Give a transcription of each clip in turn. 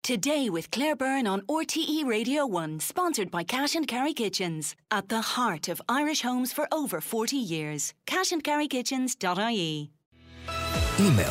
Today with Claire Byrne on RTE Radio 1, sponsored by Cash and Carry Kitchens. At the heart of Irish homes for over 40 years. cashandcarrykitchens.ie. Email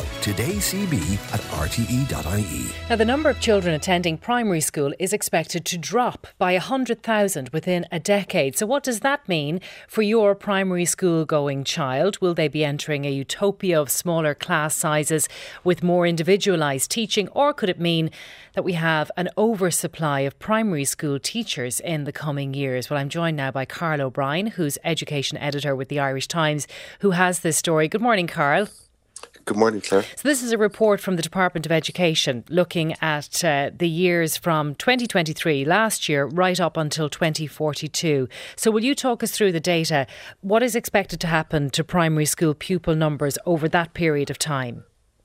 todaycb@rte.ie. Now, the number of children attending primary school is expected to drop by 100,000 within a decade. So what does that mean for your primary school going child? Will they be entering a utopia of smaller class sizes with more individualised teaching? Or could it mean that we have an oversupply of primary school teachers in the coming years? Well, I'm joined now by Carl O'Brien, who's education editor with the Irish Times, who has this story. Good morning, Carl. Good morning, Claire. So this is a report from the Department of Education looking at the years from 2023, last year, right up until 2042. So will you talk us through the data? What is expected to happen to primary school pupil numbers over that period of time?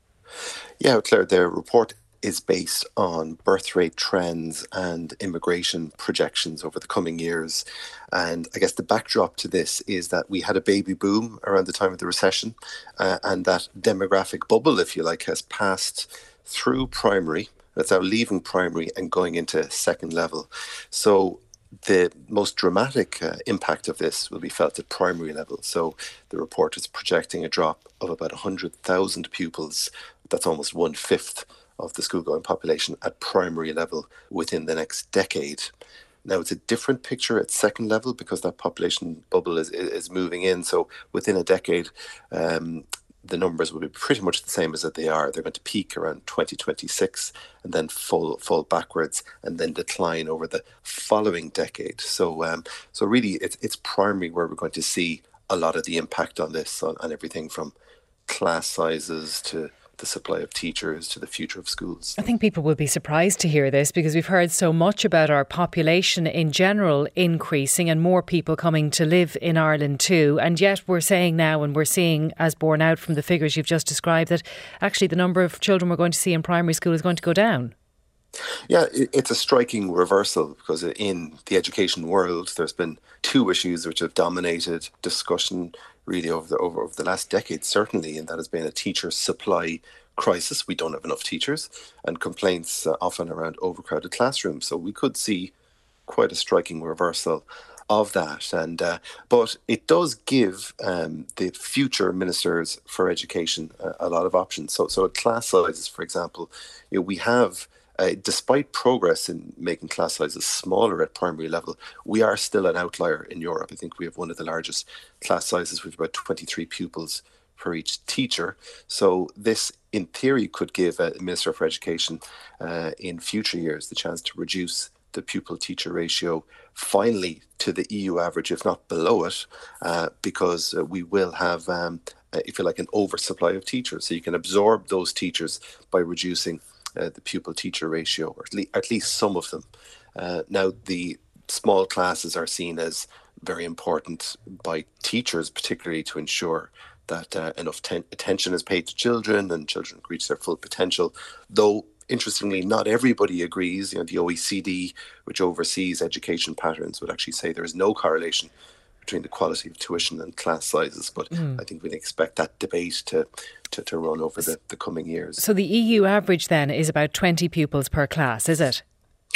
Yeah, Claire, the report is based on birth rate trends and immigration projections over the coming years. And I guess the backdrop to this is that we had a baby boom around the time of the recession, and that demographic bubble, if you like, has passed through primary. That's now leaving primary and going into second level. So the most dramatic impact of this will be felt at primary level. So the report is projecting a drop of about 100,000 pupils. That's almost 1/5 of the school-going population at primary level within the next decade. Now, it's a different picture at second level because that population bubble is moving in. So within a decade, the numbers will be pretty much the same as that they are. They're going to peak around 2026 and then fall backwards and then decline over the following decade. So really, it's primary where we're going to see a lot of the impact on this, on everything from class sizes to the supply of teachers to the future of schools. I think people will be surprised to hear this because we've heard so much about our population in general increasing and more people coming to live in Ireland too. And yet we're saying now, and we're seeing as borne out from the figures you've just described, that actually the number of children we're going to see in primary school is going to go down. Yeah, it's a striking reversal because in the education world, there's been two issues which have dominated discussion really over the last decade, certainly, and that has been a teacher supply crisis. We don't have enough teachers, and complaints often around overcrowded classrooms. So we could see quite a striking reversal of that. And but it does give the future ministers for education a lot of options. So at class sizes, for example, we have. Despite progress in making class sizes smaller at primary level, we are still an outlier in Europe. I think we have one of the largest class sizes with about 23 pupils per each teacher. So this, in theory, could give a Minister for Education in future years the chance to reduce the pupil-teacher ratio finally to the EU average, if not below it, because we will have, if you like, an oversupply of teachers. So you can absorb those teachers by reducing the pupil-teacher ratio, or at least some of them. Now, the small classes are seen as very important by teachers, particularly to ensure that enough attention is paid to children and children reach their full potential. Though, interestingly, not everybody agrees. The OECD, which oversees education patterns, would actually say there is no correlation between the quality of tuition and class sizes. But I think we'd expect that debate to run over the coming years. So the EU average then is about 20 pupils per class, is it?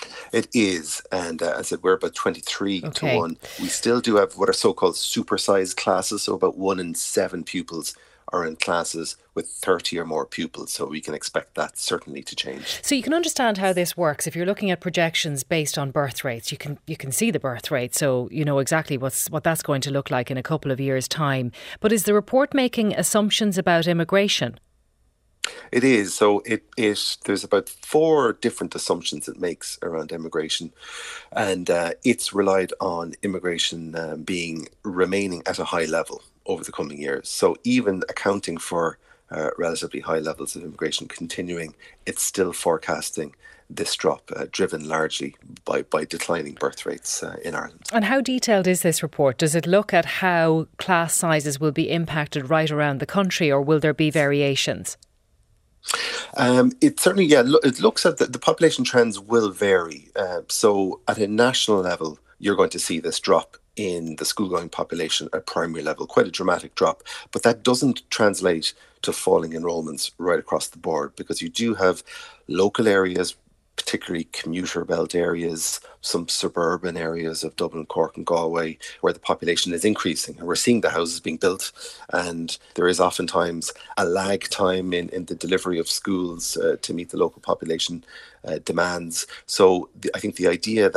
It is. And as I said, we're about 23 to 1. We still do have what are so-called supersized classes. So about 1 in 7 pupils are in classes with 30 or more pupils. So we can expect that certainly to change. So you can understand how this works. If you're looking at projections based on birth rates, you can see the birth rate. So you know exactly what that's going to look like in a couple of years' time. But is the report making assumptions about immigration? It is. So there's about 4 different assumptions it makes around immigration. And it's relied on immigration remaining at a high level over the coming years. So even accounting for relatively high levels of immigration continuing, it's still forecasting this drop, driven largely by declining birth rates in Ireland. And how detailed is this report? Does it look at how class sizes will be impacted right around the country, or will there be variations? It certainly, it looks at the population trends will vary. So at a national level, you're going to see this drop in the school-going population at primary level, quite a dramatic drop. But that doesn't translate to falling enrolments right across the board, because you do have local areas particularly commuter belt areas, some suburban areas of Dublin, Cork and Galway, where the population is increasing. And we're seeing the houses being built, and there is oftentimes a lag time in the delivery of schools to meet the local population demands. So I think the idea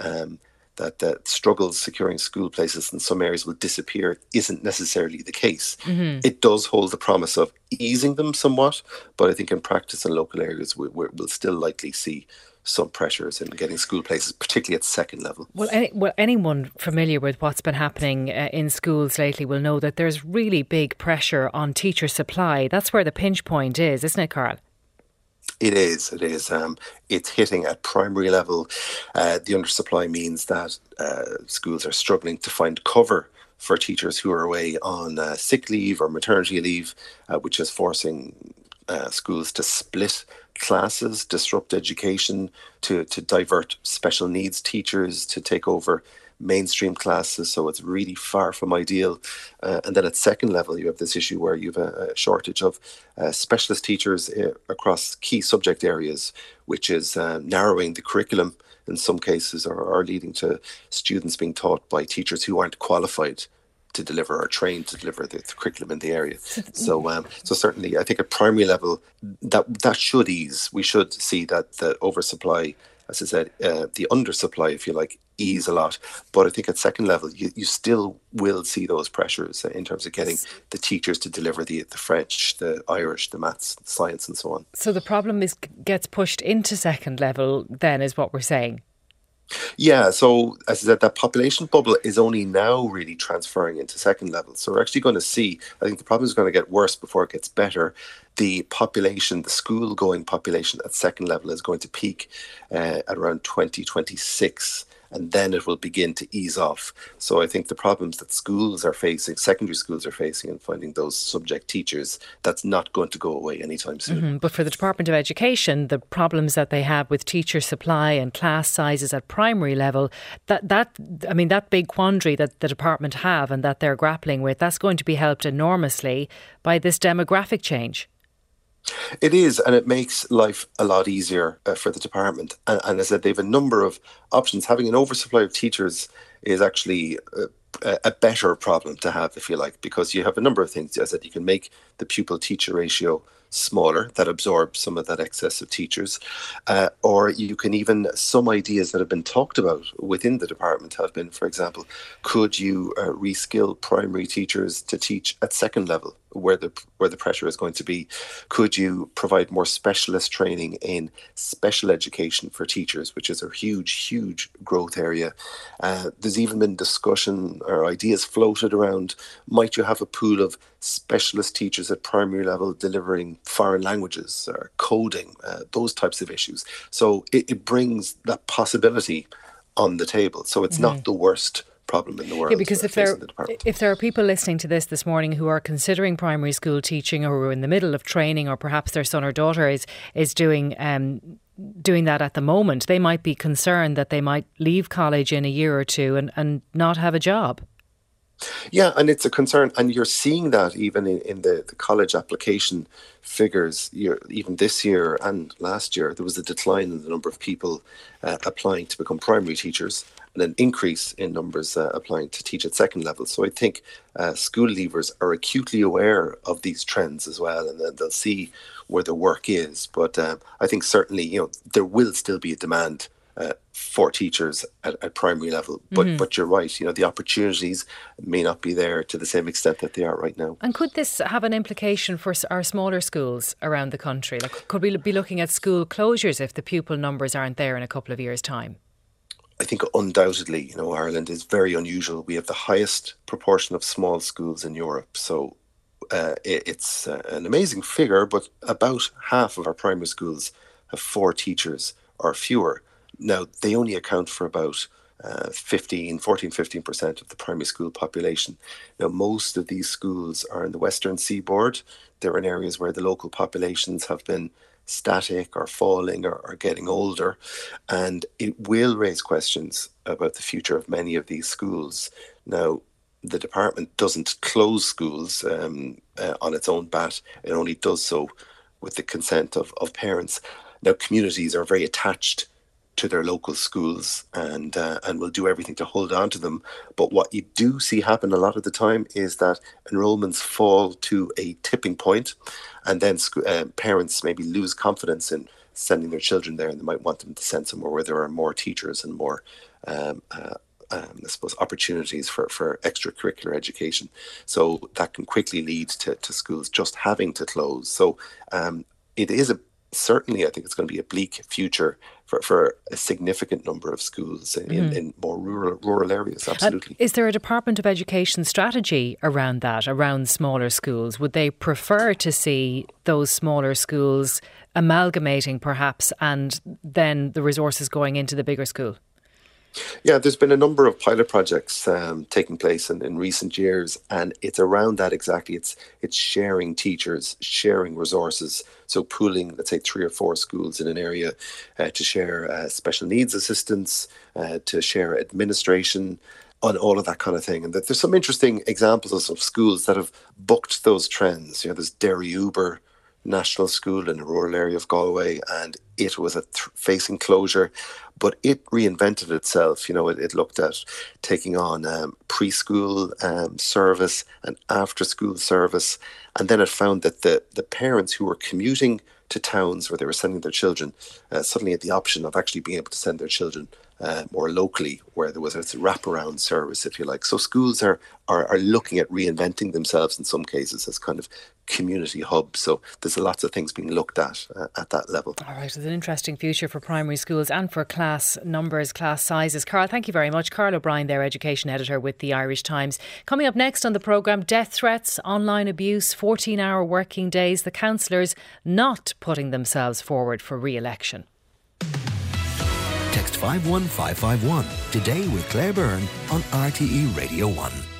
that struggles securing school places in some areas will disappear isn't necessarily the case. It does hold the promise of easing them somewhat, but I think in practice in local areas we'll still likely see some pressures in getting school places, particularly at second level. Well, anyone familiar with what's been happening in schools lately will know that there's really big pressure on teacher supply. That's where the pinch point is, isn't it, Carl? It is. It's hitting at primary level. The undersupply means that schools are struggling to find cover for teachers who are away on sick leave or maternity leave, which is forcing schools to split classes, disrupt education, to divert special needs teachers to take over mainstream classes. So it's really far from ideal. And then at second level, you have this issue where you have a shortage of specialist teachers across key subject areas, which is narrowing the curriculum in some cases, or leading to students being taught by teachers who aren't qualified to deliver or trained to deliver the curriculum in the area. So certainly, I think at primary level, that should ease. We should see that the oversupply, as I said, the undersupply, if you like, ease a lot. But I think at second level, you still will see those pressures in terms of getting the teachers to deliver the French, the Irish, the maths, the science and so on. So the problem gets pushed into second level then, is what we're saying? Yeah, so as I said, that population bubble is only now really transferring into second level. So we're actually going to see, I think the problem is going to get worse before it gets better. The population, the school-going population at second level is going to peak at around 2026. And then it will begin to ease off. So I think the problems that schools are facing, secondary schools are facing in finding those subject teachers, that's not going to go away anytime soon. But for the Department of Education, the problems that they have with teacher supply and class sizes at primary level, that big quandary that the department have and that they're grappling with, that's going to be helped enormously by this demographic change. It is, and it makes life a lot easier for the department. And as I said, they have a number of options. Having an oversupply of teachers is actually a better problem to have, if you like, because you have a number of things. As I said, you can make the pupil-teacher ratio smaller, that absorbs some of that excess of teachers, or you can even, some ideas that have been talked about within the department have been, for example, could you reskill primary teachers to teach at second level, where the pressure is going to be? Could you provide more specialist training in special education for teachers, which is a huge growth area? There's even been discussion or ideas floated around, might you have a pool of specialist teachers at primary level delivering foreign languages or coding, those types of issues. So it brings that possibility on the table. So it's not the worst problem in the world. Yeah, because if there are people listening to this morning who are considering primary school teaching, or who are in the middle of training, or perhaps their son or daughter is doing that at the moment, they might be concerned that they might leave college in a year or two and not have a job. Yeah, and it's a concern, and you're seeing that even in the college application figures. Even this year and last year, there was a decline in the number of people applying to become primary teachers, and an increase in numbers applying to teach at second level. So I think school leavers are acutely aware of these trends as well, and then they'll see where the work is. But I think certainly, there will still be a demand for teachers at primary level, but you're right. The opportunities may not be there to the same extent that they are right now. And could this have an implication for our smaller schools around the country? Like, could we be looking at school closures if the pupil numbers aren't there in a couple of years' time? I think undoubtedly, Ireland is very unusual. We have the highest proportion of small schools in Europe, so it's an amazing figure. But about half of our primary schools have 4 teachers or fewer. Now, they only account for about 15% of the primary school population. Now, most of these schools are in the Western Seaboard. They're in areas where the local populations have been static or falling or getting older. And it will raise questions about the future of many of these schools. Now, the department doesn't close schools on its own bat. It only does so with the consent of parents. Now, communities are very attached to their local schools and will do everything to hold on to them. But what you do see happen a lot of the time is that enrolments fall to a tipping point, and then parents maybe lose confidence in sending their children there, and they might want them to send somewhere where there are more teachers and more I suppose, opportunities for extracurricular education. So that can quickly lead to schools just having to close. So it is certainly, I think it's going to be a bleak future for a significant number of schools in more rural areas, absolutely. Is there a Department of Education strategy around that, around smaller schools? Would they prefer to see those smaller schools amalgamating perhaps, and then the resources going into the bigger school? Yeah, there's been a number of pilot projects taking place in recent years, and it's around that exactly. It's sharing teachers, sharing resources, so pooling, let's say, 3 or 4 schools in an area to share special needs assistance, to share administration, on all of that kind of thing. And there's some interesting examples of schools that have bucked those trends. There's Derry Uber National School in a rural area of Galway, and it was facing closure, but it reinvented itself. It looked at taking on preschool service and after school service, and then it found that the parents who were commuting to towns where they were sending their children suddenly had the option of actually being able to send their children more locally, where there was a wraparound service, if you like. So schools are looking at reinventing themselves in some cases as kind of community hubs. So there's lots of things being looked at that level. All right, it's an interesting future for primary schools and for class numbers, class sizes. Carl, thank you very much. Carl O'Brien there, education editor with the Irish Times. Coming up next on the programme, death threats, online abuse, 14-hour working days, the councillors not putting themselves forward for re-election. Text 51551 today with Claire Byrne on RTE Radio 1.